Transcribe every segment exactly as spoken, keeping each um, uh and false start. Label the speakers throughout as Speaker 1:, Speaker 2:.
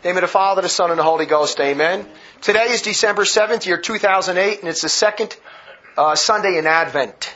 Speaker 1: In the name of the Father, the Son, and the Holy Ghost, amen. Today is December seventh, year two thousand eight, and it's the second uh, Sunday in Advent.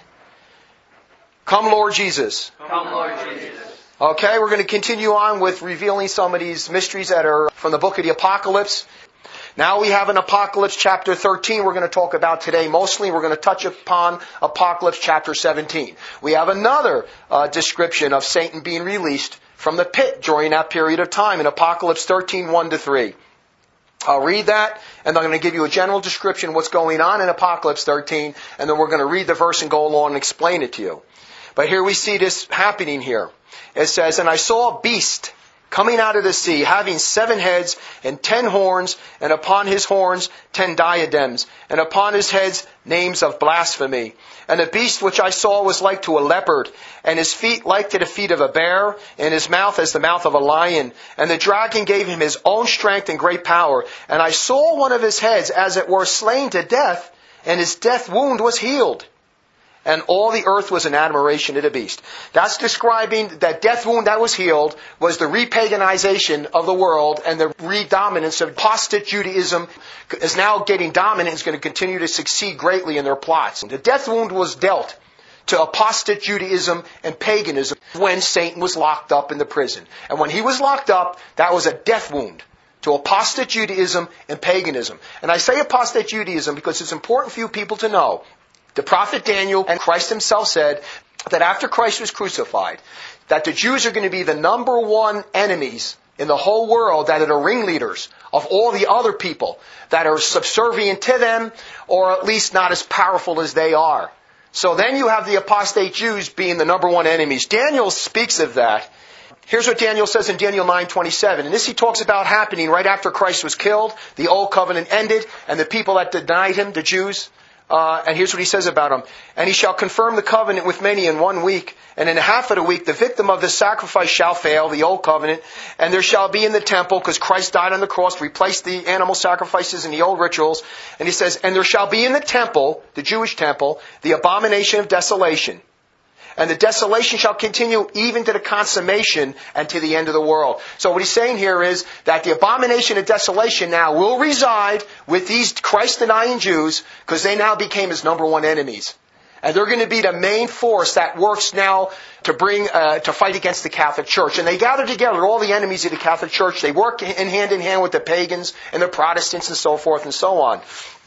Speaker 1: Come, Lord Jesus.
Speaker 2: Come, Lord Jesus.
Speaker 1: Okay, we're going to continue on with revealing some of these mysteries that are from the book of the Apocalypse. Now we have in Apocalypse chapter thirteen we're going to talk about today mostly. We're going to touch upon Apocalypse chapter seventeen. We have another uh, description of Satan being released from the pit during that period of time in Apocalypse thirteen, one to three. I'll read that, and I'm going to give you a general description of what's going on in Apocalypse thirteen, and then we're going to read the verse and go along and explain it to you. But here we see this happening here. It says, "And I saw a beast coming out of the sea, having seven heads and ten horns, and upon his horns ten diadems, and upon his heads names of blasphemy. And the beast which I saw was like to a leopard, and his feet like to the feet of a bear, and his mouth as the mouth of a lion. And the dragon gave him his own strength and great power. And I saw one of his heads as it were slain to death, and his death wound was healed. And all the earth was in admiration of the beast." That's describing that death wound that was healed was the repaganization of the world, and the redominance of apostate Judaism is now getting dominant and is going to continue to succeed greatly in their plots. The death wound was dealt to apostate Judaism and paganism when Satan was locked up in the prison. And when he was locked up, that was a death wound to apostate Judaism and paganism. And I say apostate Judaism because it's important for you people to know. The prophet Daniel and Christ himself said that after Christ was crucified, that the Jews are going to be the number one enemies in the whole world, that are the ringleaders of all the other people that are subservient to them, or at least not as powerful as they are. So then you have the apostate Jews being the number one enemies. Daniel speaks of that. Here's what Daniel says in Daniel nine twenty-seven. And this he talks about happening right after Christ was killed. The old covenant ended, and the people that denied him, the Jews, Uh, and here's what he says about him. "And he shall confirm the covenant with many in one week. And in half of the week, the victim of the sacrifice shall fail," the old covenant. "And there shall be in the temple," because Christ died on the cross, replaced the animal sacrifices and the old rituals. And he says, "And there shall be in the temple," the Jewish temple, "the abomination of desolation. And the desolation shall continue even to the consummation and to the end of the world." So what he's saying here is that the abomination of desolation now will reside with these Christ-denying Jews, because they now became his number one enemies. And they're going to be the main force that works now to bring, uh, to fight against the Catholic Church. And they gather together, all the enemies of the Catholic Church. They work in hand in hand with the pagans and the Protestants and so forth and so on.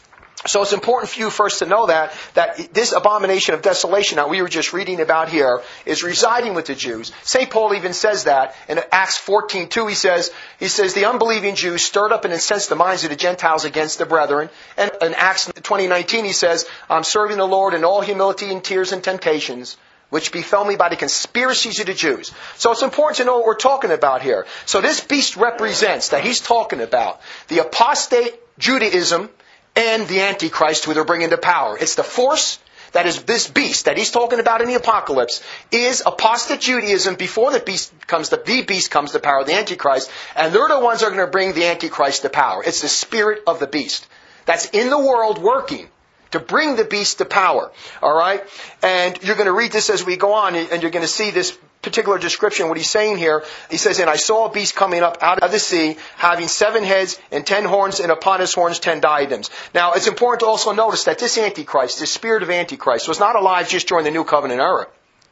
Speaker 1: So it's important for you first to know that, that this abomination of desolation that we were just reading about here is residing with the Jews. Saint Paul even says that in Acts fourteen two. He says, he says, "The unbelieving Jews stirred up and incensed the minds of the Gentiles against the brethren." And in Acts twenty nineteen he says, "I'm serving the Lord in all humility and tears and temptations, which befell me by the conspiracies of the Jews." So it's important to know what we're talking about here. So this beast represents, that he's talking about, the apostate Judaism and the Antichrist who they're bringing to power. It's the force that is this beast that he's talking about in the Apocalypse is apostate Judaism before the beast comes to, the beast comes to power, the Antichrist, and they're the ones that are going to bring the Antichrist to power. It's the spirit of the beast that's in the world working to bring the beast to power. All right? And you're going to read this as we go on, and you're going to see this particular description, what he's saying here. He says, "And I saw a beast coming up out of the sea, having seven heads and ten horns, and upon his horns ten diadems." Now, it's important to also notice that this Antichrist, this spirit of Antichrist, was not alive just during the New Covenant era.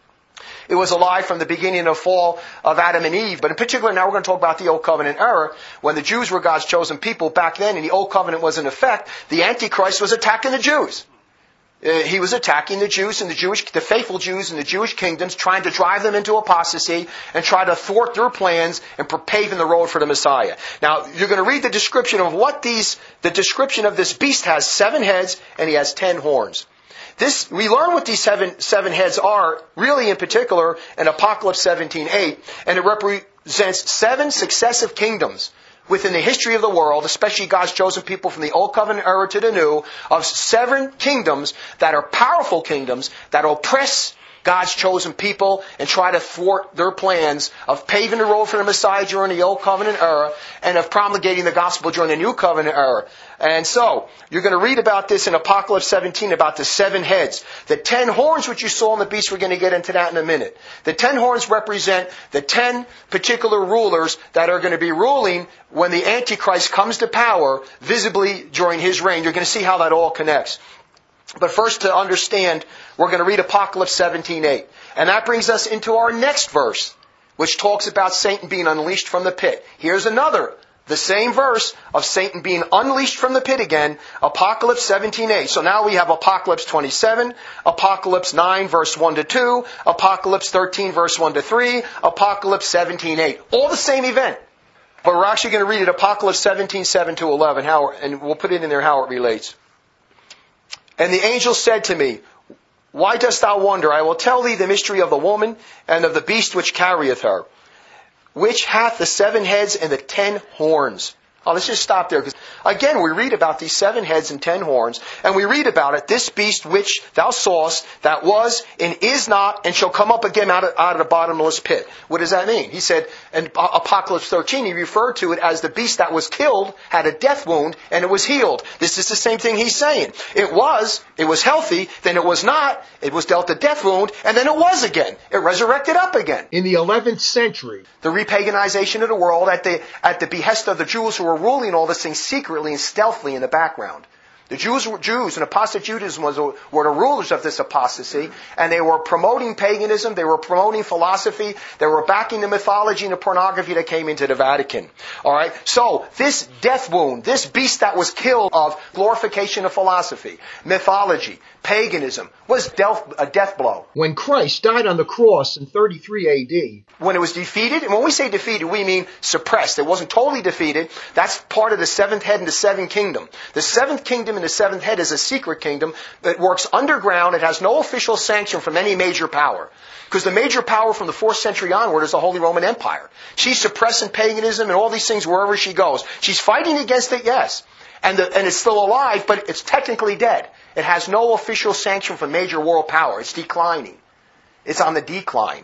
Speaker 1: It was alive from the beginning of fall of Adam and Eve. But in particular, now we're going to talk about the Old Covenant era, when the Jews were God's chosen people back then, and the Old Covenant was in effect. The Antichrist was attacking the Jews. Uh, he was attacking the Jews and the Jewish, the faithful Jews in the Jewish kingdoms, trying to drive them into apostasy and try to thwart their plans and paving the road for the Messiah. Now, you're going to read the description of what these, the description of this beast has seven heads and he has ten horns. This, we learn what these seven, seven heads are, really in particular, in Apocalypse seventeen eight, and it represents seven successive kingdoms within the history of the world, especially God's chosen people from the Old Covenant era to the New, of seven kingdoms that are powerful kingdoms that oppress God's chosen people and try to thwart their plans of paving the road for the Messiah during the Old Covenant era and of promulgating the gospel during the New Covenant era. And so, you're going to read about this in Apocalypse seventeen, about the seven heads. The ten horns which you saw in the beast, we're going to get into that in a minute. The ten horns represent the ten particular rulers that are going to be ruling when the Antichrist comes to power visibly during his reign. You're going to see how that all connects. But first, to understand, we're going to read Apocalypse seventeen eight. And that brings us into our next verse, which talks about Satan being unleashed from the pit. Here's another, the same verse of Satan being unleashed from the pit again, Apocalypse seventeen eight. So now we have Apocalypse twenty-seven, Apocalypse nine verse one to two, Apocalypse thirteen verse one to three, Apocalypse seventeen eight. All the same event. But we're actually going to read it, Apocalypse seventeen seven to eleven, how, and we'll put it in there how it relates. And the angel said to me, Why dost thou wonder? I will tell thee the mystery of the woman and of the beast which carrieth her, which hath the seven heads and the ten horns. Oh, let's just stop there. Because again, we read about these seven heads and ten horns, and we read about it, this beast which thou sawest, that was and is not, and shall come up again out of, out of the bottomless pit. What does that mean? He said in Apocalypse thirteen, he referred to it as the beast that was killed, had a death wound, and it was healed. This is the same thing he's saying. It was, it was healthy, then it was not, it was dealt a death wound, and then it was again. It resurrected up again.
Speaker 2: In the eleventh century,
Speaker 1: the repaganization of the world at the, at the behest of the Jews who were ruling all this thing secretly and stealthily in the background. The Jews were Jews, and apostate Judaism was, were the rulers of this apostasy, and they were promoting paganism, they were promoting philosophy, they were backing the mythology and the pornography that came into the Vatican. Alright? So, this death wound, this beast that was killed of glorification of philosophy, mythology, paganism, was dealt a death blow.
Speaker 2: When Christ died on the cross in thirty-three A D,
Speaker 1: when it was defeated, and when we say defeated, we mean suppressed. It wasn't totally defeated. That's part of the seventh head and the seventh kingdom. The seventh kingdom and the seventh head is a secret kingdom that works underground. It has no official sanction from any major power. Because the major power from the fourth century onward is the Holy Roman Empire. She's suppressing paganism and all these things wherever she goes. She's fighting against it, yes. And, the, and it's still alive, but it's technically dead. It has no official sanction from major world power. It's declining. It's on the decline.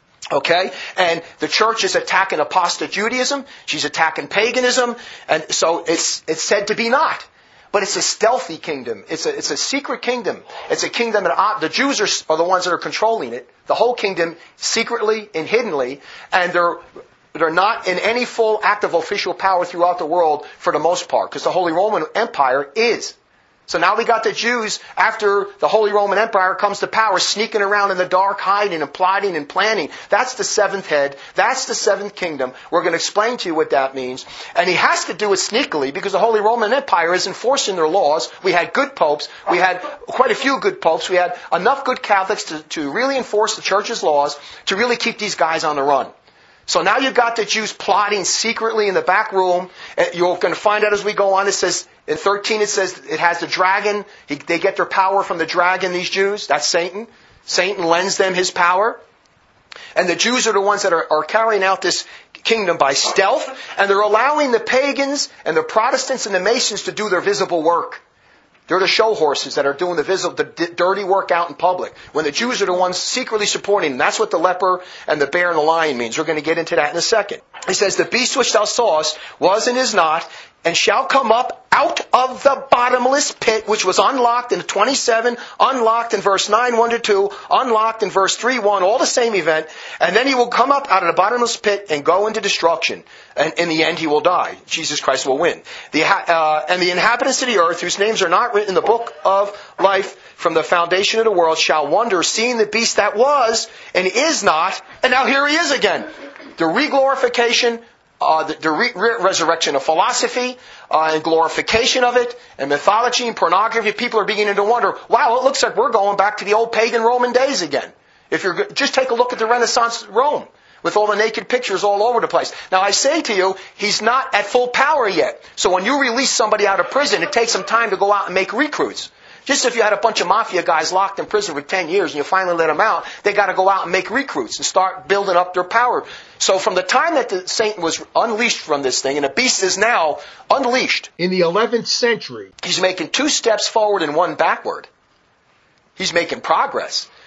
Speaker 1: Okay? And the church is attacking apostate Judaism. She's attacking paganism. And so it's, it's said to be not. But it's a stealthy kingdom. It's a, it's a secret kingdom. It's a kingdom that uh, the Jews are, are the ones that are controlling it. The whole kingdom secretly and hiddenly. And they're, they're not in any full active official power throughout the world for the most part. Because the Holy Roman Empire is. So now we got the Jews, after the Holy Roman Empire comes to power, sneaking around in the dark, hiding and plotting and planning. That's the seventh head. That's the seventh kingdom. We're going to explain to you what that means. And he has to do it sneakily because the Holy Roman Empire is enforcing their laws. We had good popes. We had quite a few good popes. We had enough good Catholics to, to really enforce the church's laws to really keep these guys on the run. So now you've got the Jews plotting secretly in the back room. You're going to find out as we go on. It says, in thirteen it says it has the dragon. He, they get their power from the dragon, these Jews. That's Satan. Satan lends them his power. And the Jews are the ones that are, are carrying out this kingdom by stealth. And they're allowing the pagans and the Protestants and the Masons to do their visible work. They're the show horses that are doing the visible, the d- dirty work out in public. When the Jews are the ones secretly supporting them. That's what the leper and the bear and the lion means. We're going to get into that in a second. He says, the beast which thou sawest was and is not, and shall come up out of the bottomless pit, which was unlocked in twenty-seven, unlocked in verse nine, one to two, unlocked in verse three, one, all the same event. And then he will come up out of the bottomless pit and go into destruction. And in the end he will die. Jesus Christ will win. The, uh, and the inhabitants of the earth, whose names are not written in the book of life from the foundation of the world, shall wonder, seeing the beast that was and is not, and now here he is again. The reglorification, Uh, the, the re- re- resurrection of philosophy uh, and glorification of it and mythology and pornography. People are beginning to wonder, wow, it looks like we're going back to the old pagan Roman days again. If you're just take a look at the Renaissance Rome with all the naked pictures all over the place. Now I say to you, he's not at full power yet. So when you release somebody out of prison, it takes some time to go out and make recruits. Just if you had a bunch of mafia guys locked in prison for ten years and you finally let them out, they got to go out and make recruits and start building up their power. So from the time that the Satan was unleashed from this thing, and the beast is now unleashed.
Speaker 2: In the eleventh century,
Speaker 1: he's making two steps forward and one backward. He's making progress.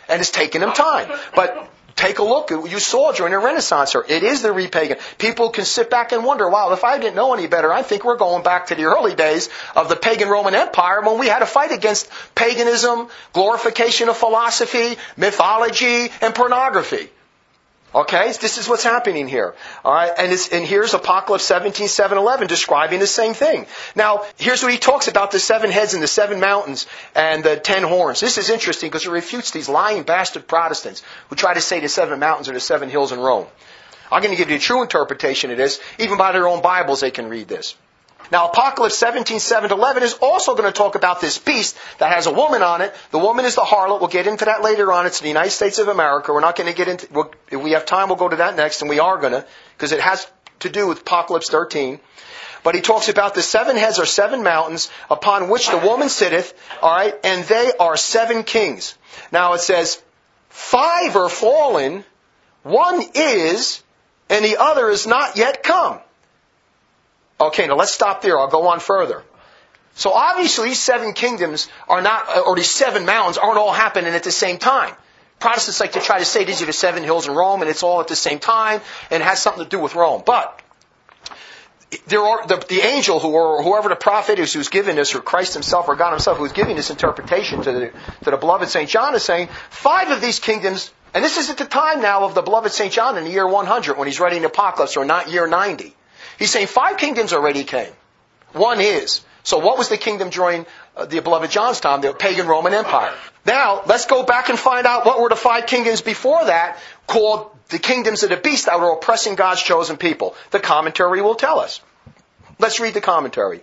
Speaker 1: And it's taken them time. But take a look. You saw during the Renaissance here. It is the repagan. People can sit back and wonder, wow, if I didn't know any better, I think we're going back to the early days of the pagan Roman Empire when we had to fight against paganism, glorification of philosophy, mythology, and pornography. Okay, this is what's happening here. All right, and, it's, and here's Apocalypse seventeen, seven, eleven describing the same thing. Now, here's what he talks about: the seven heads and the seven mountains and the ten horns. This is interesting because it refutes these lying bastard Protestants who try to say the seven mountains are the seven hills in Rome. I'm going to give you a true interpretation of this. Even by their own Bibles, they can read this. Now, Apocalypse seventeen, seven to eleven is also going to talk about this beast that has a woman on it. The woman is the harlot. We'll get into that later on. It's the United States of America. We're not going to get into, we'll, if we have time, we'll go to that next, and we are going to, because it has to do with Apocalypse thirteen. But he talks about the seven heads are seven mountains upon which the woman sitteth, all right, and they are seven kings. Now, it says, five are fallen, one is, and the other is not yet come. Okay, now let's stop there. I'll go on further. So obviously these seven kingdoms are not, or these seven mountains aren't all happening at the same time. Protestants like to try to say these are the seven hills in Rome and it's all at the same time and it has something to do with Rome. But there are the, the angel who or whoever the prophet is who's given this, or Christ himself or God himself who's giving this interpretation to the, to the beloved Saint John is saying five of these kingdoms, and this is at the time now of the beloved Saint John in the year one hundred when he's writing the Apocalypse, or not year ninety. He's saying five kingdoms already came. One is. So what was the kingdom during uh, the beloved John's time? The pagan Roman Empire. Now, let's go back and find out what were the five kingdoms before that called the kingdoms of the beast that were oppressing God's chosen people. The commentary will tell us. Let's read the commentary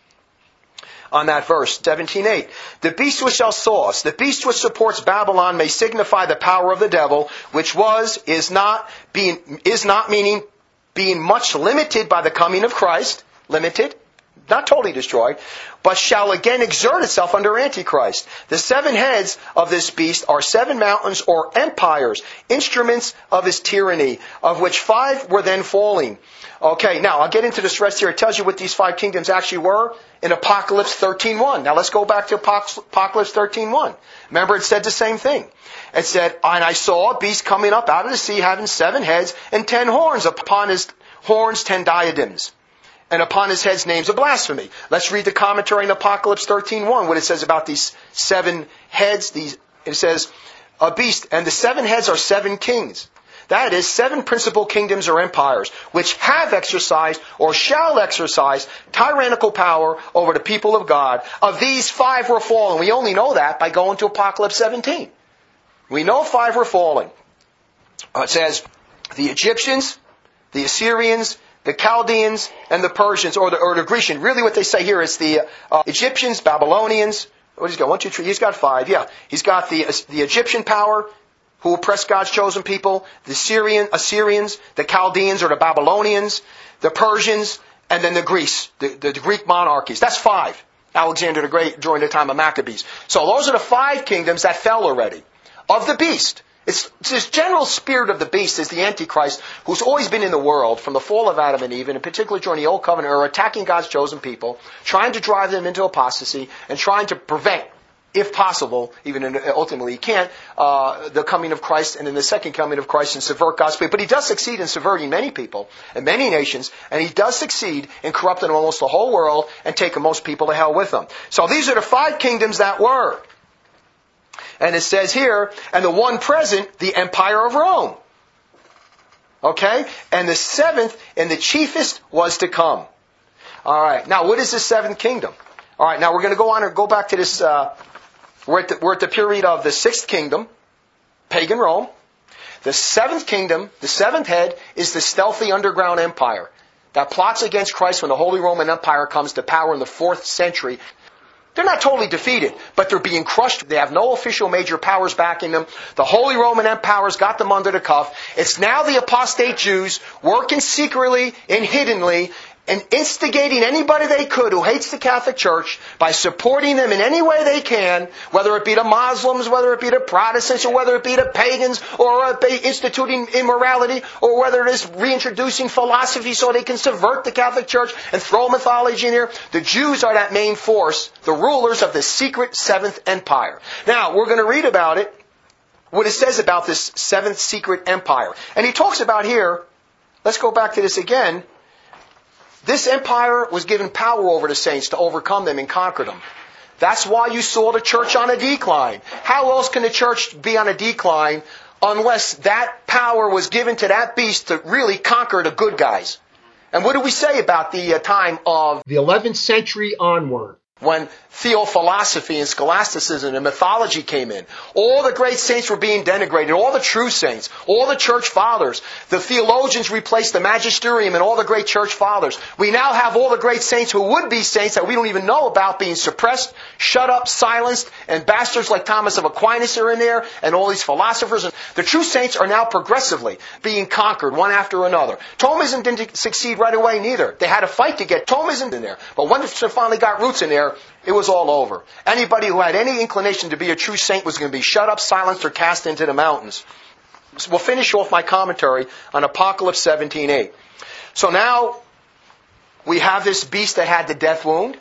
Speaker 1: on that verse, seventeen eight. The beast which thou sawest, the beast which supports Babylon, may signify the power of the devil, which was, is not, being, is not meaning being much limited by the coming of Christ, limited, not totally destroyed, but shall again exert itself under Antichrist. The seven heads of this beast are seven mountains or empires, instruments of his tyranny, of which five were then falling. Okay, now I'll get into this rest here. It tells you what these five kingdoms actually were in Apocalypse thirteen one. Now let's go back to Apocalypse thirteen one. Remember, it said the same thing. It said, and I saw a beast coming up out of the sea, having seven heads and ten horns. Upon his horns ten diadems, and upon his heads names of blasphemy. Let's read the commentary in Apocalypse thirteen one, what it says about these seven heads. These, it says, a beast, and the seven heads are seven kings. That is, seven principal kingdoms or empires, which have exercised or shall exercise tyrannical power over the people of God. Of these, five were fallen. We only know that by going to Apocalypse seventeen. We know five were fallen. Uh, it says, the Egyptians, the Assyrians, the Chaldeans, and the Persians, or the, or the Grecian. Really what they say here is the uh, Egyptians, Babylonians. What he's got? One, two, three. He's got five. Yeah. He's got the, the Egyptian power, who oppressed God's chosen people, the Syrian, Assyrians, the Chaldeans or the Babylonians, the Persians, and then the Greece, the, the, the Greek monarchies. That's five. Alexander the Great during the time of Maccabees. So those are the five kingdoms that fell already. Of the beast. It's, it's this general spirit of the beast is the Antichrist, who's always been in the world from the fall of Adam and Eve, and in particular during the Old Covenant era, attacking God's chosen people, trying to drive them into apostasy, and trying to prevent, if possible, even in, ultimately he can't, uh, the coming of Christ and in the second coming of Christ, and subvert God's people. But he does succeed in subverting many people and many nations, and he does succeed in corrupting almost the whole world and taking most people to hell with him. So these are the five kingdoms that were. And it says here, and the one present, the Empire of Rome. Okay? And the seventh and the chiefest was to come. Alright, now what is the seventh kingdom? Alright, now we're going to go on and go back to this, uh, we're at, the, we're at the period of the sixth kingdom, pagan Rome. The seventh kingdom, the seventh head, is the stealthy underground empire that plots against Christ when the Holy Roman Empire comes to power in the fourth century. They're not totally defeated, but they're being crushed. They have no official major powers backing them. The Holy Roman Empire's got them under the cuff. It's now the apostate Jews working secretly and hiddenly and instigating anybody they could who hates the Catholic Church by supporting them in any way they can, whether it be the Muslims, whether it be the Protestants, or whether it be the pagans, or instituting immorality, or whether it is reintroducing philosophy so they can subvert the Catholic Church and throw mythology in there. The Jews are that main force, the rulers of the secret seventh empire. Now, we're going to read about it what it says about this seventh secret empire. And he talks about here, let's go back to this again. This empire was given power over the saints to overcome them and conquer them. That's why you saw the church on a decline. How else can the church be on a decline unless that power was given to that beast to really conquer the good guys? And what do we say about the uh, time of
Speaker 2: The eleventh century onward.
Speaker 1: when theophilosophy and scholasticism and mythology came in? All the great saints were being denigrated, all the true saints, all the church fathers. The theologians replaced the magisterium and all the great church fathers. We now have all the great saints who would be saints that we don't even know about being suppressed, shut up, silenced, and bastards like Thomas of Aquinas are in there, and all these philosophers. The true saints are now progressively being conquered one after another. Thomism didn't succeed right away neither. They had a fight to get Thomism in there. But once it finally got roots in there, it was all over. Anybody who had any inclination to be a true saint was going to be shut up, silenced, or cast into the mountains. So we'll finish off my commentary on Apocalypse seventeen eight. So now we have this beast that had the death wound,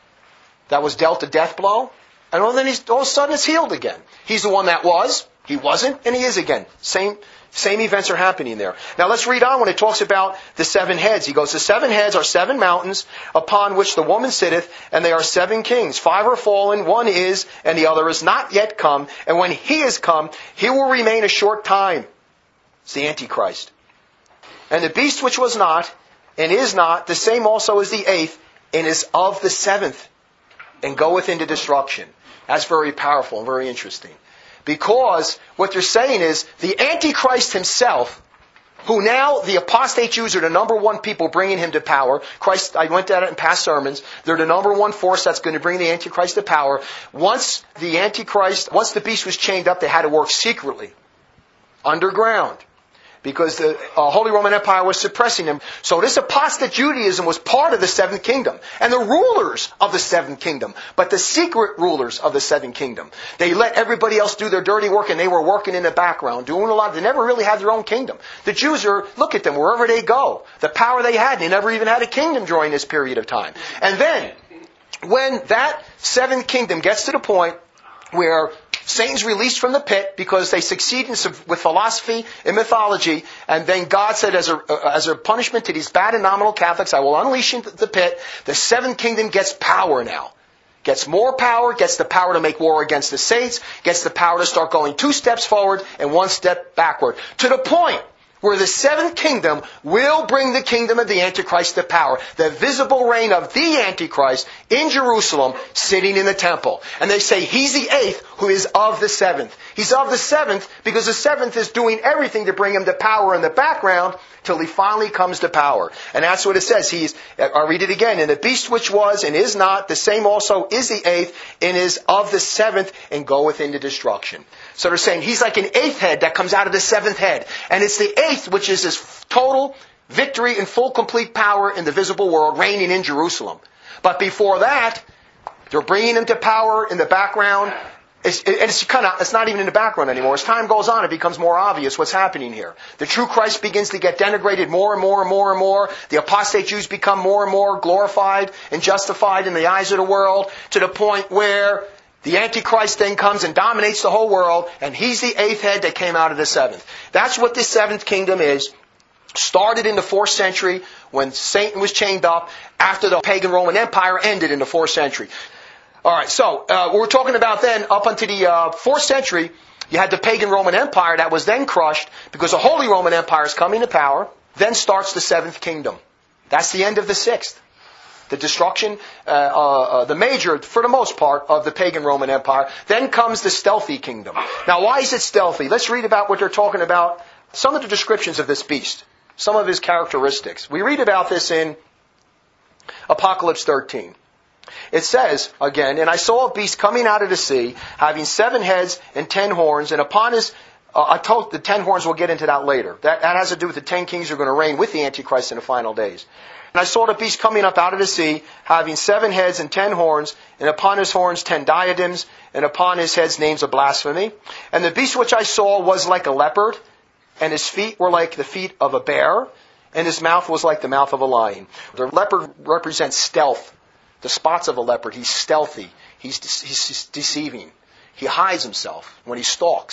Speaker 1: that was dealt a death blow, and all, then he's, all of a sudden it's healed again. He's the one that was, he wasn't, and he is again. Same Same events are happening there. Now let's read on when it talks about the seven heads. He goes, the seven heads are seven mountains upon which the woman sitteth, and they are seven kings. Five are fallen, one is, and the other is not yet come. And when he is come, he will remain a short time. It's the Antichrist. And the beast which was not, and is not, the same also is the eighth, and is of the seventh, and goeth into destruction. That's very powerful and very interesting. Because what they're saying is the Antichrist himself, who now the apostate Jews are the number one people bringing him to power. Christ, I went at it in past sermons. They're the number one force that's going to bring the Antichrist to power. Once the Antichrist, once the beast was chained up, they had to work secretly, underground. Because the uh, Holy Roman Empire was suppressing them. So this apostate Judaism was part of the seventh kingdom. And the rulers of the seventh kingdom. But the secret rulers of the seventh kingdom. They let everybody else do their dirty work and they were working in the background, doing a lot. They never really had their own kingdom. The Jews are, look at them, wherever they go. The power they had, they never even had a kingdom during this period of time. And then, when that seventh kingdom gets to the point where Satan's released from the pit because they succeed in, with philosophy and mythology, and then God said, as a, as a punishment to these bad and nominal Catholics, I will unleash into the pit. The seventh kingdom gets power now. Gets more power, gets the power to make war against the saints, gets the power to start going two steps forward and one step backward. To the point where the seventh kingdom will bring the kingdom of the Antichrist to power. The visible reign of the Antichrist in Jerusalem, sitting in the temple. And they say he's the eighth who is of the seventh. He's of the seventh because the seventh is doing everything to bring him to power in the background till he finally comes to power. And that's what it says. He's, I'll read it again. And the beast which was and is not, the same also is the eighth and is of the seventh and goeth into destruction. So they're saying he's like an eighth head that comes out of the seventh head. And it's the eighth which is this total victory and full complete power in the visible world reigning in Jerusalem. But before that, they're bringing him to power in the background. It's, it's kind of, it's not even in the background anymore. As time goes on, it becomes more obvious what's happening here. The true Christ begins to get denigrated more and more and more and more. The apostate Jews become more and more glorified and justified in the eyes of the world to the point where the Antichrist then comes and dominates the whole world, and he's the eighth head that came out of the seventh. That's what this seventh kingdom is. Started in the fourth century when Satan was chained up after the pagan Roman Empire ended in the fourth century. All right, so uh, we're talking about then up until the uh, fourth century, you had the pagan Roman Empire that was then crushed because the Holy Roman Empire is coming to power. Then starts the seventh kingdom. That's the end of the sixth. The destruction, uh, uh, uh, the major, for the most part, of the pagan Roman Empire. Then comes the stealthy kingdom. Now, why is it stealthy? Let's read about what they're talking about. Some of the descriptions of this beast. Some of his characteristics. We read about this in Apocalypse thirteen. It says, again, and I saw a beast coming out of the sea, having seven heads and ten horns, and upon his, uh, I told the ten horns, we'll get into that later. That, that has to do with the ten kings who are going to reign with the Antichrist in the final days. And I saw the beast coming up out of the sea, having seven heads and ten horns, and upon his horns ten diadems, and upon his heads names of blasphemy. And the beast which I saw was like a leopard, and his feet were like the feet of a bear, and his mouth was like the mouth of a lion. The leopard represents stealth. The spots of a leopard, he's stealthy, he's, de- he's deceiving. He hides himself when he stalks.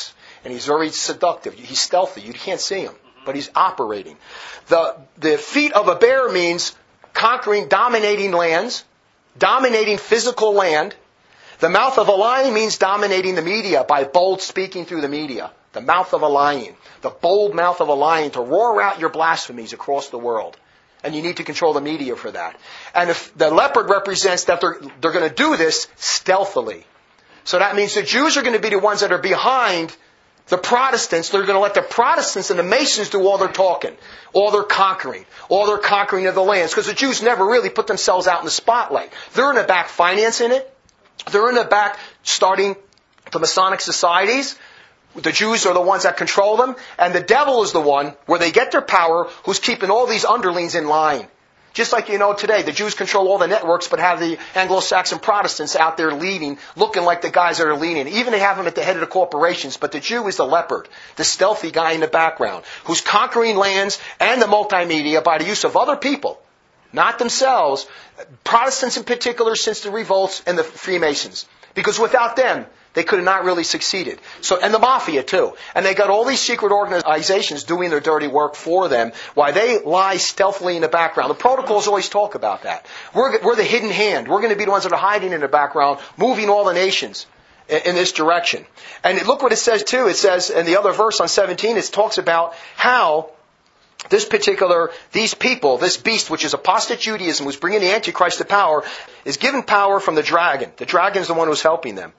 Speaker 1: And he's very seductive. He's stealthy. You can't see him, but he's operating. The, the feet of a bear means conquering, dominating lands, dominating physical land. The mouth of a lion means dominating the media by bold speaking through the media. The mouth of a lion. The bold mouth of a lion to roar out your blasphemies across the world. And you need to control the media for that. And if the leopard represents that they're, they're going to do this stealthily. So that means the Jews are going to be the ones that are behind the Protestants. They're going to let the Protestants and the Masons do all their talking, all their conquering, all their conquering of the lands. Because the Jews never really put themselves out in the spotlight. They're in the back financing it. They're in the back starting the Masonic societies. The Jews are the ones that control them. And the devil is the one, where they get their power, who's keeping all these underlings in line. Just like you know today, the Jews control all the networks, but have the Anglo-Saxon Protestants out there leading, looking like the guys that are leading. Even they have them at the head of the corporations, but the Jew is the leopard, the stealthy guy in the background, who's conquering lands and the multimedia by the use of other people, not themselves, Protestants in particular since the revolts and the Freemasons. Because without them, they could have not really succeeded. So, and the mafia too. And they got all these secret organizations doing their dirty work for them while they lie stealthily in the background. The protocols always talk about that. We're, we're the hidden hand. We're going to be the ones that are hiding in the background, moving all the nations in, in this direction. And look what it says too. It says in the other verse on seventeen, it talks about how this particular, these people, this beast, which is apostate Judaism, who's bringing the Antichrist to power, is given power from the dragon. The dragon is the one who's helping them.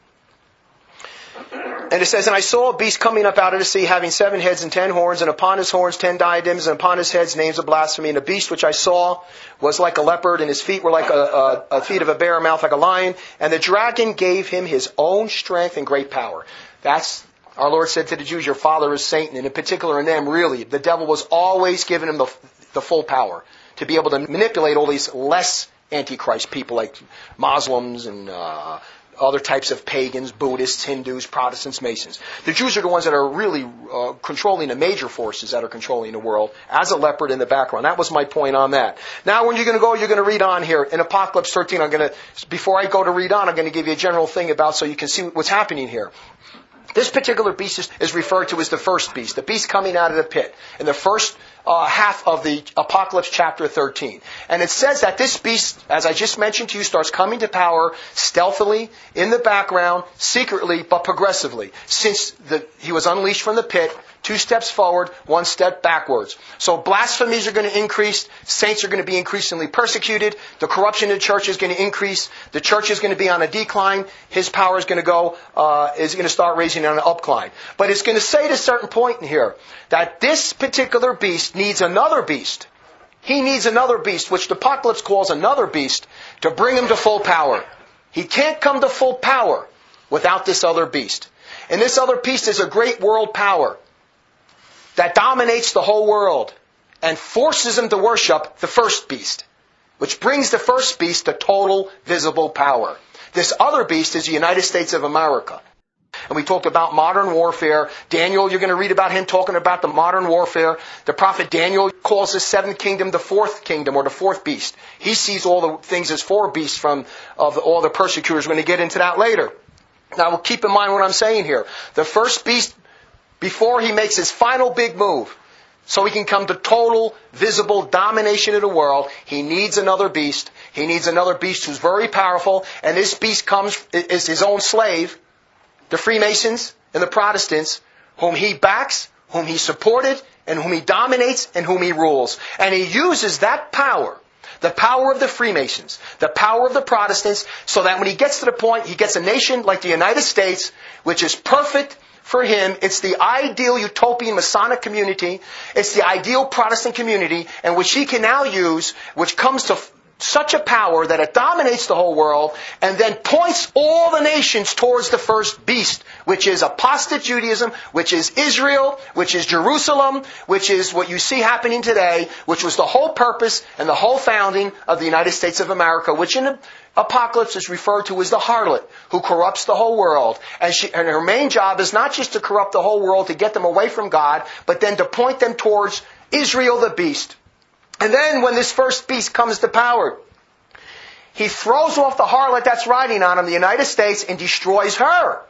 Speaker 1: And it says, and I saw a beast coming up out of the sea, having seven heads and ten horns, and upon his horns ten diadems, and upon his heads names of blasphemy. And the beast which I saw was like a leopard, and his feet were like a, a, a feet of a bear, a mouth like a lion. And the dragon gave him his own strength and great power. That's, our Lord said to the Jews, your father is Satan. And in particular in them, really, the devil was always giving him the, the full power to be able to manipulate all these less Antichrist people like Muslims and uh other types of pagans, Buddhists, Hindus, Protestants, Masons. The Jews are the ones that are really uh, controlling the major forces that are controlling the world as a leopard in the background. That was my point on that. Now when you're going to go, you're going to read on here. In Apocalypse thirteen, I'm going to, before I go to read on, I'm going to give you a general thing about so you can see what's happening here. This particular beast is, is referred to as the first beast, the beast coming out of the pit, in the first uh, half of the Apocalypse chapter thirteen. And it says that this beast, as I just mentioned to you, starts coming to power stealthily, in the background, secretly, but progressively. Since the, he was unleashed from the pit, two steps forward, one step backwards. So blasphemies are going to increase, saints are going to be increasingly persecuted, the corruption in the church is going to increase, the church is going to be on a decline, his power is going to go, uh, is going to start raising on an upcline. But it's going to say at a certain point in here that this particular beast needs another beast. He needs another beast, which the Apocalypse calls another beast, to bring him to full power. He can't come to full power without this other beast. And this other beast is a great world power that dominates the whole world and forces him to worship the first beast, which brings the first beast to total visible power. This other beast is the United States of America. And we talked about modern warfare. Daniel, you're going to read about him talking about the modern warfare. The prophet Daniel calls the seventh kingdom the fourth kingdom, or the fourth beast. He sees all the things as four beasts from of all the persecutors. We're going to get into that later. Now, we'll keep in mind what I'm saying here. The first beast, before he makes his final big move, so he can come to total, visible domination of the world, he needs another beast. He needs another beast who's very powerful. And this beast comes, is his own slave, the Freemasons and the Protestants, whom he backs, whom he supported, and whom he dominates, and whom he rules. And he uses that power, the power of the Freemasons, the power of the Protestants, so that when he gets to the point, he gets a nation like the United States, which is perfect for him. It's the ideal utopian Masonic community. It's the ideal Protestant community, and which he can now use, which comes to such a power that it dominates the whole world and then points all the nations towards the first beast, which is apostate Judaism, which is Israel, which is Jerusalem, which is what you see happening today, which was the whole purpose and the whole founding of the United States of America, which in the Apocalypse is referred to as the harlot, who corrupts the whole world. And, she, and her main job is not just to corrupt the whole world, to get them away from God, but then to point them towards Israel the beast. And then when this first beast comes to power, he throws off the harlot that's riding on him, the United States, and destroys her.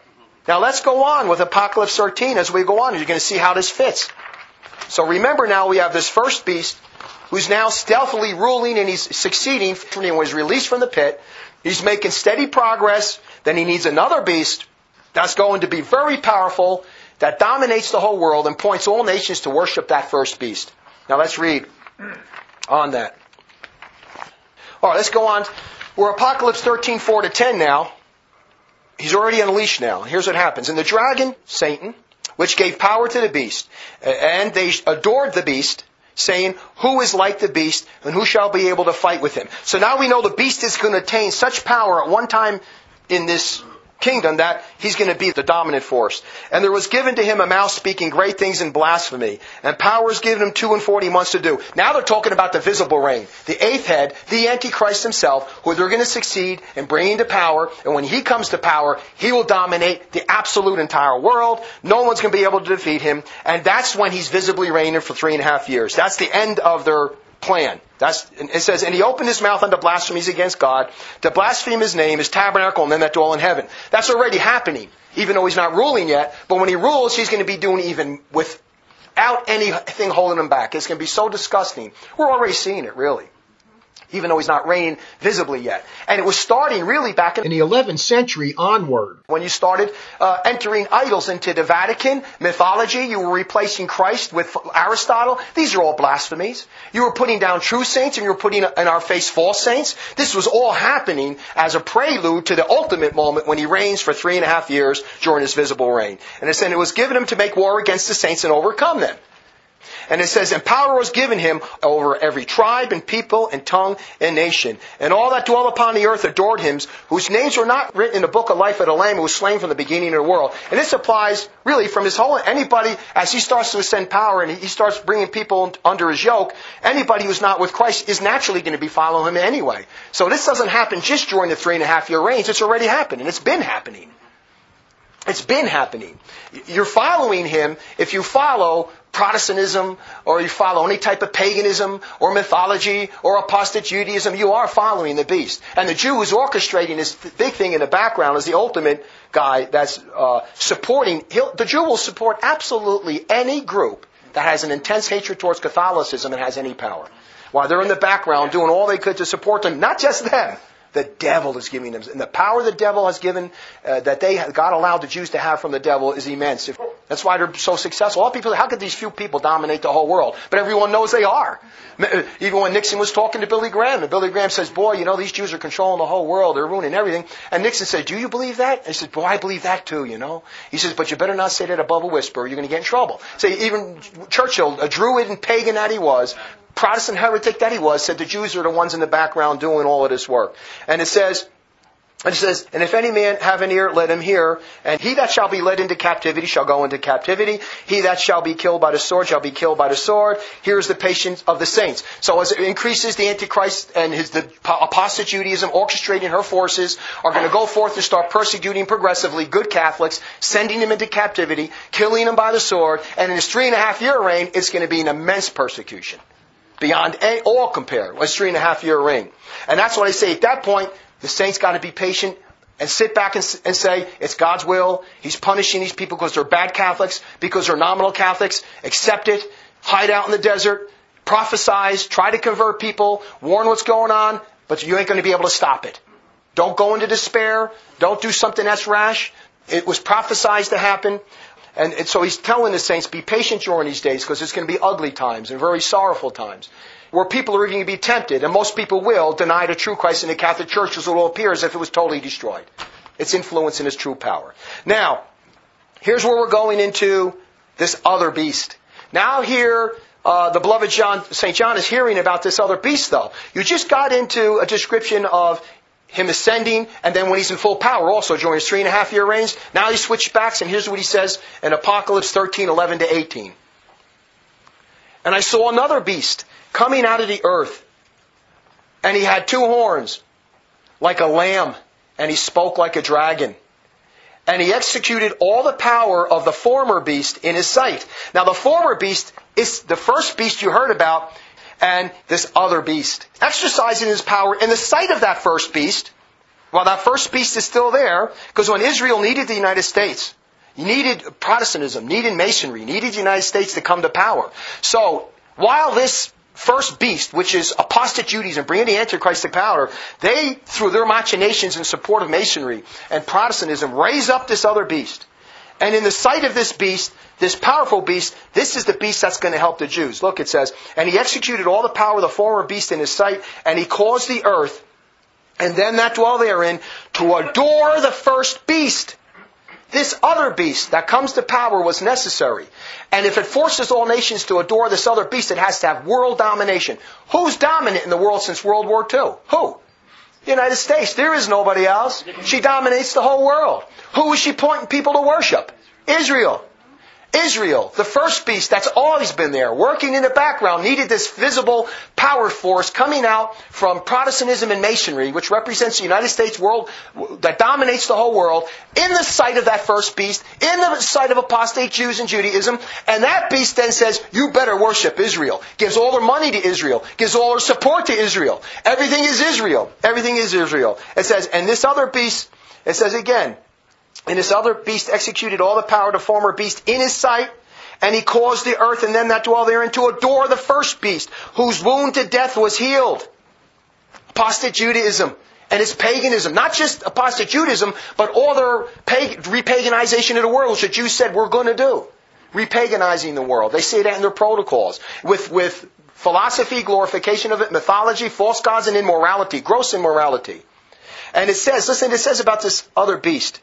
Speaker 1: Now let's go on with Apocalypse thirteen as we go on. You're going to see how this fits. So remember now we have this first beast who's now stealthily ruling and he's succeeding when he was released from the pit. He's making steady progress. Then he needs another beast that's going to be very powerful, that dominates the whole world and points all nations to worship that first beast. Now let's read on that. All right, let's go on. We're Apocalypse thirteen, four to ten now. He's already unleashed now. Here's what happens. And the dragon, Satan, which gave power to the beast, and they adored the beast, saying, who is like the beast, and who shall be able to fight with him? So now we know the beast is going to attain such power at one time in this kingdom that he's going to be the dominant force. And there was given to him a mouth speaking great things in blasphemy, and power is given him two and forty months to do. Now they're talking about the visible reign, the eighth head, the Antichrist himself, who they're going to succeed in bringing to power. And when he comes to power, he will dominate the absolute entire world. No one's going to be able to defeat him. And that's when he's visibly reigning for three and a half years. That's the end of their plan. That's, it says, and he opened his mouth unto blasphemies against God, to blaspheme his name, his tabernacle, and them that dwell in heaven. That's already happening, even though he's not ruling yet. But when he rules, he's going to be doing even without anything holding him back. It's going to be so disgusting. We're already seeing it, really, even though he's not reigning visibly yet. And it was starting really back in,
Speaker 2: In the eleventh century onward.
Speaker 1: when you started uh, entering idols into the Vatican, mythology. You were replacing Christ with Aristotle. These are all blasphemies. You were putting down true saints and you were putting in our face false saints. This was all happening as a prelude to the ultimate moment when he reigns for three and a half years during his visible reign. And it said it was given him to make war against the saints and overcome them. And it says, and power was given him over every tribe and people and tongue and nation. And all that dwell upon the earth adored him, whose names were not written in the book of life of the Lamb who was slain from the beginning of the world. And this applies really from his whole, anybody, as he starts to ascend power and he starts bringing people under his yoke, anybody who's not with Christ is naturally going to be following him anyway. So this doesn't happen just during the three and a half year reigns. It's already happened, and it's been happening. It's been happening. You're following him if you follow Protestantism, or you follow any type of paganism, or mythology, or apostate Judaism. You are following the beast. And the Jew who's orchestrating this big thing in the background is the ultimate guy that's uh, supporting. He'll, the Jew will support absolutely any group that has an intense hatred towards Catholicism and has any power. While they're in the background doing all they could to support them. Not just them. The devil is giving them. And the power the devil has given, uh, that they God allowed the Jews to have from the devil is immense. That's why they're so successful. All people, how could these few people dominate the whole world? But everyone knows they are. Even when Nixon was talking to Billy Graham, and Billy Graham says, boy, you know, these Jews are controlling the whole world. They're ruining everything. And Nixon said, do you believe that? And he said, boy, I believe that too, you know. He says, but you better not say that above a whisper. You're going to get in trouble. Say, even Churchill, a Druid and pagan that he was, Protestant heretic that he was, said the Jews are the ones in the background doing all of this work. And it says, and it says, and if any man have an ear, let him hear. And he that shall be led into captivity shall go into captivity. He that shall be killed by the sword shall be killed by the sword. Here's the patience of the saints. So as it increases, the Antichrist and his the apostate Judaism orchestrating her forces are going to go forth and start persecuting progressively good Catholics, sending them into captivity, killing them by the sword. And in his three and a half year reign, it's going to be an immense persecution. Beyond all compare. It's three and a half year reign. And that's what I say. At that point, the saints got to be patient and sit back and, and say, it's God's will. He's punishing these people because they're bad Catholics, because they're nominal Catholics. Accept it. Hide out in the desert. Prophesize. Try to convert people. Warn what's going on. But you ain't going to be able to stop it. Don't go into despair. Don't do something that's rash. It was prophesied to happen. And, and so he's telling the saints, be patient during these days because it's going to be ugly times and very sorrowful times where people are going to be tempted, and most people will deny the true Christ in the Catholic Church as it will appear as if it was totally destroyed. Its influence and its true power. Now, here's where we're going into this other beast. Now here, uh, the beloved John, Saint John is hearing about this other beast though. You just got into a description of him ascending, and then when he's in full power also during his three and a half year reigns. Now he switched backs, and here's what he says in Apocalypse thirteen, eleven to eighteen. And I saw another beast coming out of the earth, and he had two horns like a lamb, and he spoke like a dragon. And he executed all the power of the former beast in his sight. Now the former beast is the first beast you heard about, and this other beast, exercising his power in the sight of that first beast, while that first beast is still there, because when Israel needed the United States, You needed Protestantism, needed Masonry, needed the United States to come to power. So, while this first beast, which is apostate Judaism, bringing the Antichrist to power, they, through their machinations in support of Masonry and Protestantism, raise up this other beast. And in the sight of this beast, this powerful beast, this is the beast that's going to help the Jews. Look, it says, and he executed all the power of the former beast in his sight, and he caused the earth, and them that dwell therein, to adore the first beast. This other beast that comes to power was necessary. And if it forces all nations to adore this other beast, it has to have world domination. Who's dominant in the world since World War Two? Who? The United States. There is nobody else. She dominates the whole world. Who is she pointing people to worship? Israel. Israel, the first beast that's always been there, working in the background, needed this visible power force coming out from Protestantism and Masonry, which represents the United States world that dominates the whole world, in the sight of that first beast, in the sight of apostate Jews and Judaism. And that beast then says, you better worship Israel. Gives all their money to Israel. Gives all their support to Israel. Everything is Israel. Everything is Israel. It says, and this other beast, it says again, and this other beast executed all the power of the former beast in his sight, and he caused the earth and them that dwell therein to adore the first beast, whose wound to death was healed. Apostate Judaism and its paganism. Not just apostate Judaism, but all their pag- repaganization of the world, which the Jews said we're going to do. Repaganizing the world. They say that in their protocols. With, with philosophy, glorification of it, mythology, false gods, and immorality. Gross immorality. And it says, listen, it says about this other beast.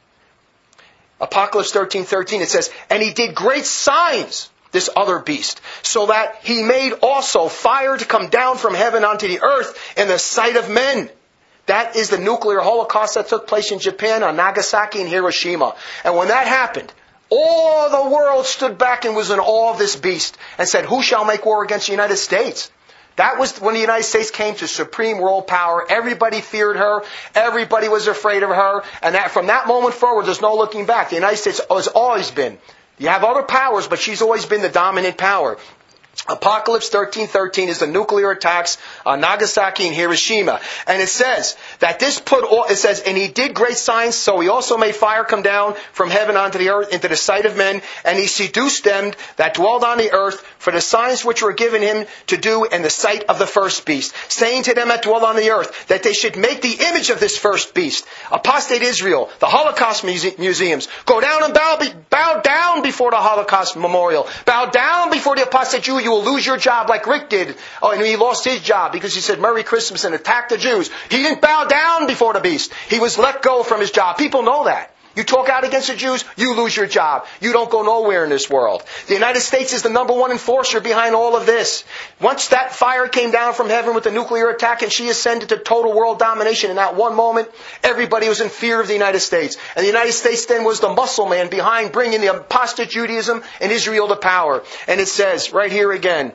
Speaker 1: Apocalypse thirteen thirteen, it says, and he did great signs, this other beast, so that he made also fire to come down from heaven onto the earth in the sight of men. That is the nuclear holocaust that took place in Japan on Nagasaki and Hiroshima. And when that happened, all the world stood back and was in awe of this beast and said, who shall make war against the United States? That was when the United States came to supreme world power. Everybody feared her. Everybody was afraid of her. And that, from that moment forward, there's no looking back. The United States has always been. You have other powers, but she's always been the dominant power. Apocalypse thirteen thirteen is the nuclear attacks on Nagasaki and Hiroshima. And it says that this put all, it says, and he did great signs, so he also made fire come down from heaven onto the earth, into the sight of men, and he seduced them that dwelled on the earth for the signs which were given him to do in the sight of the first beast, saying to them that dwell on the earth, that they should make the image of this first beast. Apostate Israel, the Holocaust muse- museums, go down and bow, be, bow down before the Holocaust memorial. Bow down before the apostate Jew. You will lose your job like Rick did. Oh, and he lost his job because he said Merry Christmas and attacked the Jews. He didn't bow down before the beast. He was let go from his job. People know that. You talk out against the Jews, you lose your job. You don't go nowhere in this world. The United States is the number one enforcer behind all of this. Once that fire came down from heaven with the nuclear attack and she ascended to total world domination in that one moment, everybody was in fear of the United States. And the United States then was the muscle man behind bringing the apostate Judaism and Israel to power. And it says, right here again,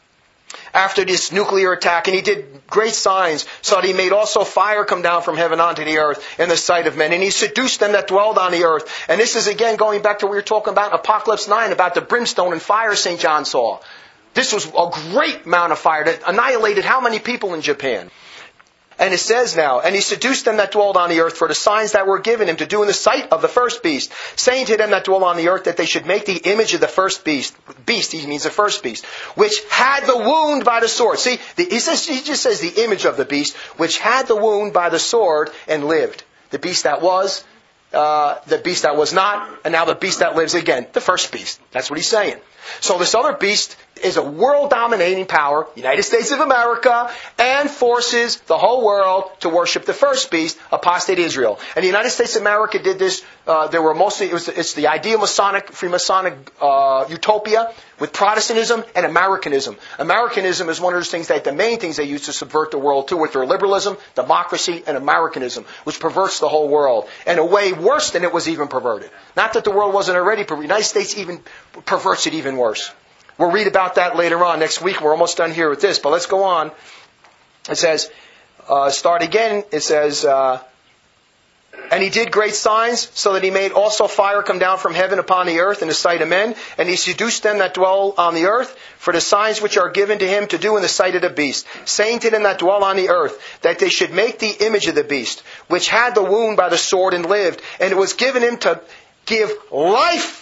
Speaker 1: after this nuclear attack, and he did great signs, so that he made also fire come down from heaven onto the earth in the sight of men. And he seduced them that dwelled on the earth. And this is again going back to what we were talking about in Apocalypse nine, about the brimstone and fire Saint John saw. This was a great amount of fire that annihilated how many people in Japan? And it says now, and he seduced them that dwelled on the earth for the signs that were given him to do in the sight of the first beast, saying to them that dwell on the earth that they should make the image of the first beast. Beast, he means the first beast, which had the wound by the sword. See, the, he, says, he just says the image of the beast, which had the wound by the sword and lived. The beast that was, uh, the beast that was not, and now the beast that lives again. The first beast. That's what he's saying. So this other beast is a world-dominating power, United States of America, and forces the whole world to worship the first beast, apostate Israel. And the United States of America did this. Uh, there were mostly it was it's the ideal Masonic, Freemasonic uh, utopia with Protestantism and Americanism. Americanism is one of those things that the main things they use to subvert the world too, with their liberalism, democracy, and Americanism, which perverts the whole world in a way worse than it was even perverted. Not that the world wasn't already perverted. The United States even perverts it even worse. We'll read about that later on next week. We're almost done here with this, but let's go on. It says, uh, start again. It says, uh, and he did great signs, so that he made also fire come down from heaven upon the earth in the sight of men. And he seduced them that dwell on the earth for the signs which are given to him to do in the sight of the beast, saying to them that dwell on the earth that they should make the image of the beast, which had the wound by the sword and lived. And it was given him to give life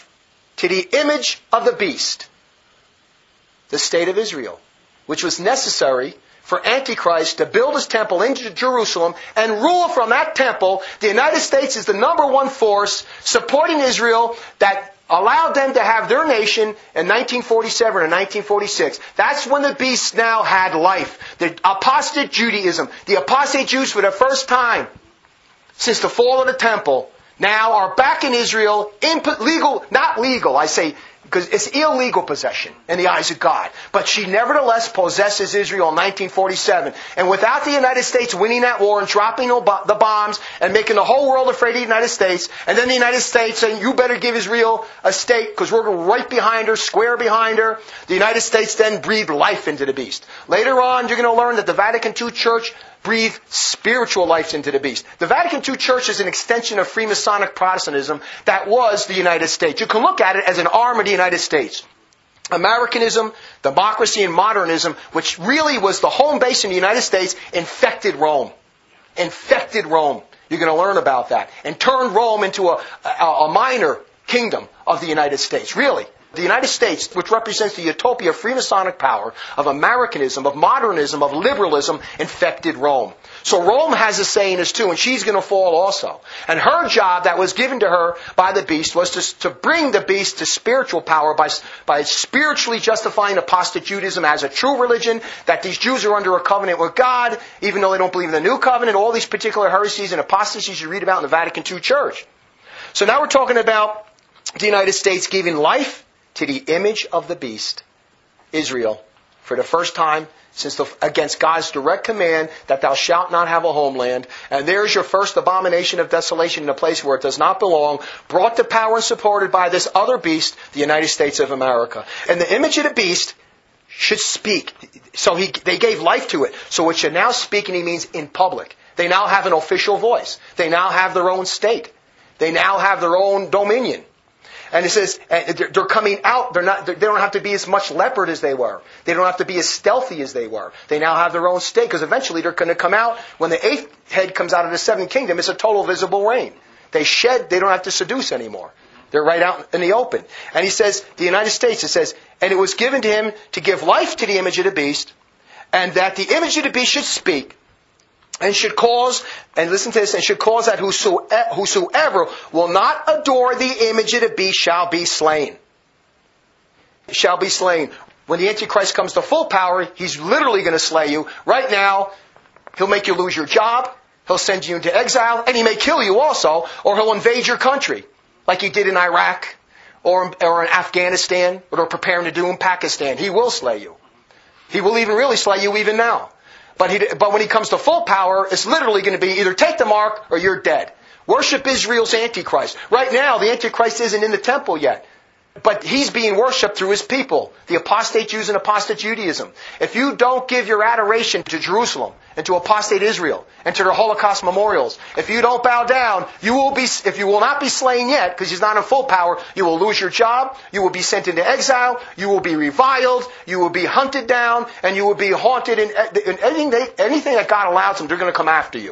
Speaker 1: to the image of the beast, the state of Israel, which was necessary for Antichrist to build his temple in Jerusalem and rule from that temple. The United States is the number one force supporting Israel that allowed them to have their nation in nineteen forty-seven and nineteen forty-six. That's when the beast now had life. The apostate Judaism, the apostate Jews for the first time since the fall of the temple, now are back in Israel, in legal, not legal, I say, because it's illegal possession in the eyes of God. But she nevertheless possesses Israel in nineteen forty-seven. And without the United States winning that war and dropping the bombs and making the whole world afraid of the United States, and then the United States saying, you better give Israel a state because we're right behind her, square behind her, the United States then breathed life into the beast. Later on, you're going to learn that the Vatican two Church breathe spiritual life into the beast. The Vatican two Church is an extension of Freemasonic Protestantism that was the United States. You can look at it as an arm of the United States. Americanism, democracy, and modernism, which really was the home base in the United States, infected Rome. Infected Rome. You're going to learn about that. And turned Rome into a, a, a minor kingdom of the United States. Really. The United States, which represents the utopia of Freemasonic power, of Americanism, of modernism, of liberalism, infected Rome. So Rome has a say in this too, and she's going to fall also. And her job that was given to her by the beast was to, to bring the beast to spiritual power by, by spiritually justifying apostate Judaism as a true religion, that these Jews are under a covenant with God, even though they don't believe in the new covenant, all these particular heresies and apostasies you read about in the Vatican two Church. So now we're talking about the United States giving life to the image of the beast, Israel, for the first time since the, against God's direct command that thou shalt not have a homeland. And there's your first abomination of desolation in a place where it does not belong, brought to power and supported by this other beast, the United States of America. And the image of the beast should speak. So he, they gave life to it. So it should now speak, and he means in public. They now have an official voice. They now have their own state. They now have their own dominion. And it says they're coming out. They're not. They don't have to be as much leopard as they were. They don't have to be as stealthy as they were. They now have their own state, because eventually they're going to come out. When the eighth head comes out of the seventh kingdom, it's a total visible reign. They shed. They don't have to seduce anymore. They're right out in the open. And he says, the United States, it says, and it was given to him to give life to the image of the beast, and that the image of the beast should speak, and should cause, and listen to this, and should cause that whosoever, whosoever will not adore the image of the beast shall be slain. Shall be slain. When the Antichrist comes to full power, he's literally going to slay you. Right now, he'll make you lose your job, he'll send you into exile, and he may kill you also, or he'll invade your country, like he did in Iraq, or, or in Afghanistan, or they're preparing to do in Pakistan. He will slay you. He will even really slay you even now. But, he, but when he comes to full power, it's literally going to be either take the mark or you're dead. Worship Israel's Antichrist. Right now, the Antichrist isn't in the temple yet. But he's being worshipped through his people, the apostate Jews and apostate Judaism. If you don't give your adoration to Jerusalem and to apostate Israel and to their Holocaust memorials, if you don't bow down, you will be, if you will not be slain yet, because he's not in full power, you will lose your job, you will be sent into exile, you will be reviled, you will be hunted down, and you will be haunted in, in anything, they, anything that God allows them, they're going to come after you.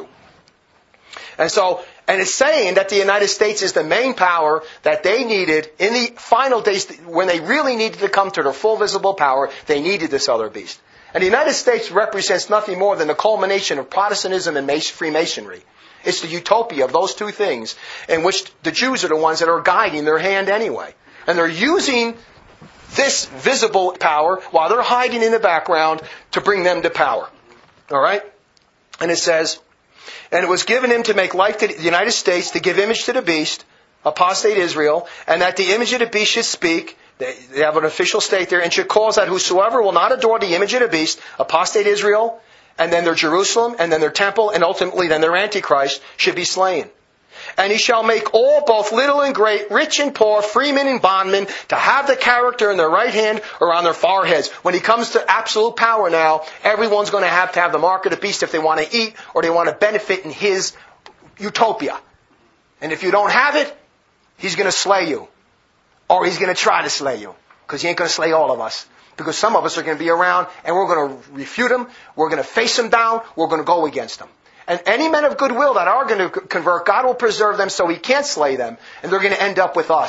Speaker 1: And so, and it's saying that the United States is the main power that they needed in the final days, when they really needed to come to their full visible power, they needed this other beast. And the United States represents nothing more than the culmination of Protestantism and Freemasonry. It's the utopia of those two things, in which the Jews are the ones that are guiding their hand anyway. And they're using this visible power while they're hiding in the background to bring them to power. All right? And it says, and it was given him to make life to the United States, to give image to the beast, apostate Israel, and that the image of the beast should speak. They have an official state there, and should cause that whosoever will not adore the image of the beast, apostate Israel, and then their Jerusalem, and then their temple, and ultimately then their Antichrist, should be slain. And he shall make all, both little and great, rich and poor, freemen and bondmen, to have the character in their right hand or on their foreheads. When he comes to absolute power now, everyone's going to have to have the mark of the beast if they want to eat or they want to benefit in his utopia. And if you don't have it, he's going to slay you. Or he's going to try to slay you. Because he ain't going to slay all of us. Because some of us are going to be around and we're going to refute him. We're going to face him down. We're going to go against him. And any men of goodwill that are going to convert, God will preserve them so he can't slay them. And they're going to end up with us.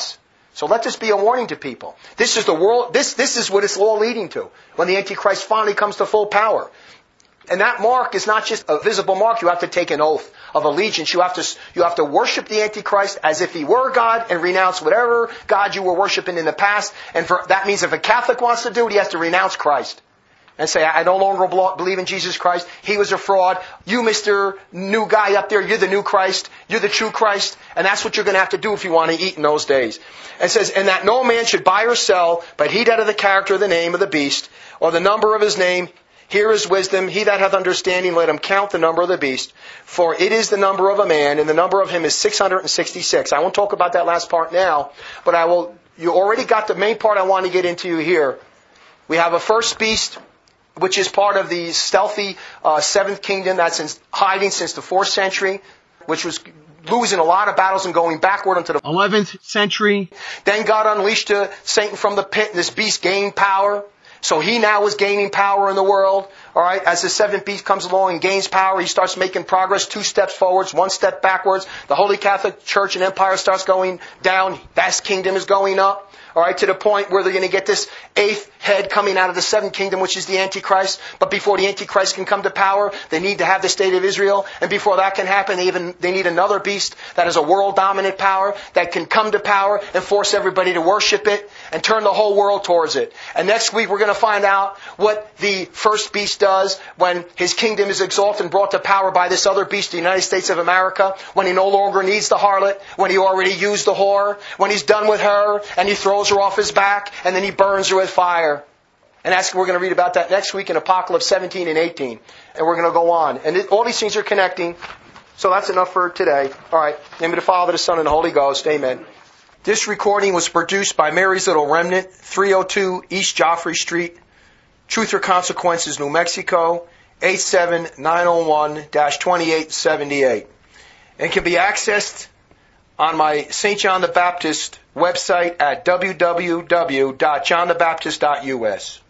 Speaker 1: So let this be a warning to people. This is the world, this, this is what it's all leading to when the Antichrist finally comes to full power. And that mark is not just a visible mark. You have to take an oath of allegiance. You have to, you have to worship the Antichrist as if he were God and renounce whatever God you were worshiping in the past. And for, that means if a Catholic wants to do it, he has to renounce Christ. And say, I no longer believe in Jesus Christ. He was a fraud. You, Mister New Guy up there, you're the new Christ. You're the true Christ. And that's what you're going to have to do if you want to eat in those days. And it says, and that no man should buy or sell, but he that of the character of the name of the beast, or the number of his name, here is wisdom. He that hath understanding, let him count the number of the beast. For it is the number of a man, and the number of him is six hundred sixty-six. I won't talk about that last part now, but I will. You already got the main part I want to get into here. We have a first beast, which is part of the stealthy uh, seventh kingdom that's in hiding since the fourth century, which was losing a lot of battles and going backward into the
Speaker 2: eleventh century.
Speaker 1: Then God unleashed uh, Satan from the pit, and this beast gained power. So he now is gaining power in the world. All right, as the seventh beast comes along and gains power, he starts making progress, two steps forwards, one step backwards. The Holy Catholic Church and Empire starts going down. That kingdom is going up. All right, to the point where they're going to get this eighth head coming out of the seventh kingdom, which is the Antichrist. But before the Antichrist can come to power, they need to have the state of Israel. And before that can happen, they even they need another beast that is a world-dominant power that can come to power and force everybody to worship it and turn the whole world towards it. And next week we're going to find out what the first beast does when his kingdom is exalted and brought to power by this other beast, the United States of America, when he no longer needs the harlot, when he already used the whore, when he's done with her and he throws her off his back, and then he burns her with fire. And that's, we're going to read about that next week in Apocalypse seventeen and eighteen. And we're going to go on. And it, all these things are connecting. So that's enough for today. All right. In the name of the Father, the Son, and the Holy Ghost. Amen. This recording was produced by Mary's Little Remnant, three oh two East Joffrey Street, Truth or Consequences, New Mexico, eight seven nine oh one dash twenty-eight seventy-eight. And can be accessed on my Saint John the Baptist website at w w w dot john the baptist dot u s.